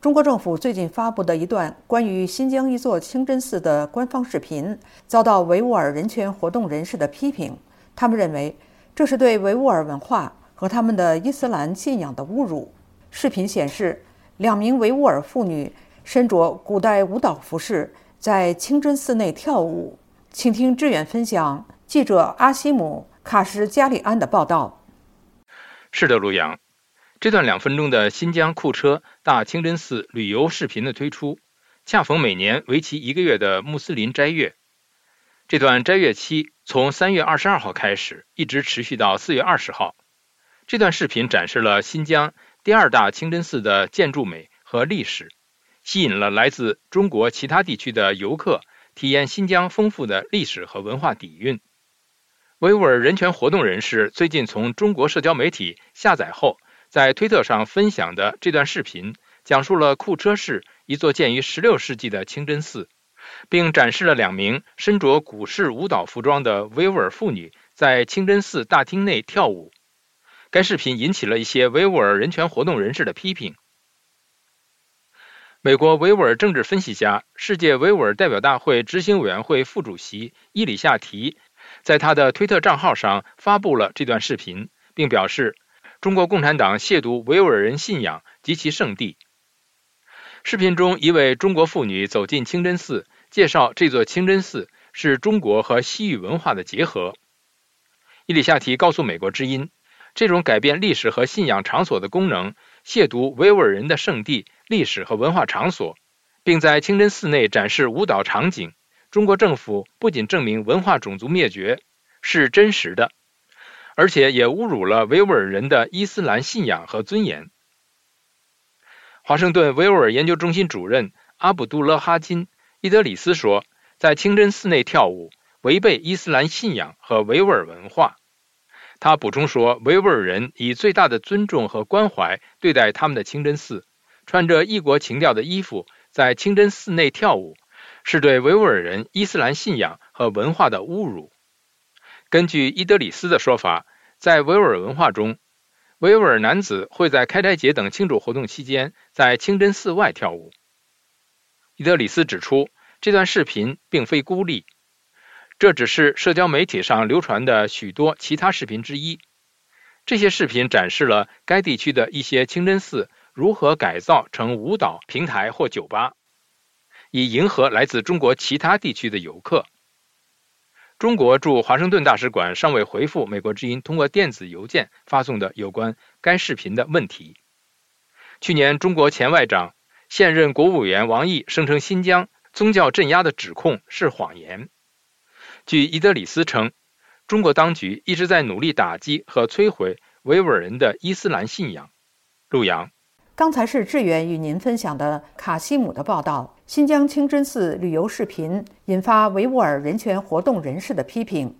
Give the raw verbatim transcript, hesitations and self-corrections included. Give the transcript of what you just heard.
中国政府最近发布的一段关于新疆一座清真寺的官方视频，遭到维吾尔人权活动人士的批评。他们认为这是对维吾尔文化和他们的伊斯兰信仰的侮辱。视频显示，两名维吾尔妇女身着古代舞蹈服饰，在清真寺内跳舞。请听志远分享记者阿西姆·卡什加里安的报道。 是的，陆阳。这段两分钟的新疆库车大清真寺旅游视频的推出，恰逢每年为期一个月的穆斯林斋月。这段斋月期从三月二十二号开始，一直持续到四月二十号。这段视频展示了新疆第二大清真寺的建筑美和历史，吸引了来自中国其他地区的游客体验新疆丰富的历史和文化底蕴。维吾尔人权活动人士最近从中国社交媒体下载后，在推特上分享的这段视频，讲述了库车市一座建于十六世纪的清真寺，并展示了两名身着古式舞蹈服装的维吾尔妇女在清真寺大厅内跳舞。该视频引起了一些维吾尔人权活动人士的批评。美国维吾尔政治分析家、世界维吾尔代表大会执行委员会副主席伊里夏提在他的推特账号上发布了这段视频，并表示中国共产党亵渎维吾尔人信仰及其圣地。视频中，一位中国妇女走进清真寺，介绍这座清真寺是中国和西域文化的结合。伊里夏提告诉美国之音，这种改变历史和信仰场所的功能，亵渎维吾尔人的圣地、历史和文化场所，并在清真寺内展示舞蹈场景。中国政府不仅证明文化种族灭绝是真实的，而且也侮辱了维吾尔人的伊斯兰信仰和尊严。华盛顿维吾尔研究中心主任阿卜杜勒哈金·伊德里斯说，在清真寺内跳舞违背伊斯兰信仰和维吾尔文化。他补充说，维吾尔人以最大的尊重和关怀对待他们的清真寺，穿着异国情调的衣服在清真寺内跳舞，是对维吾尔人伊斯兰信仰和文化的侮辱。根据伊德里斯的说法，在维吾尔文化中，维吾尔男子会在开斋节等庆祝活动期间在清真寺外跳舞。伊德里斯指出，这段视频并非孤立，这只是社交媒体上流传的许多其他视频之一。这些视频展示了该地区的一些清真寺如何改造成舞蹈平台或酒吧，以迎合来自中国其他地区的游客。中国驻华盛顿大使馆尚未回复美国之音通过电子邮件发送的有关该视频的问题。去年，中国前外长、现任国务委员王毅声称新疆宗教镇压的指控是谎言。据伊德里斯称，中国当局一直在努力打击和摧毁维吾尔人的伊斯兰信仰。陆阳。 刚才是志远与您分享的卡西姆的报道。新疆清真寺旅游视频引发维吾尔人权活动人士的批评。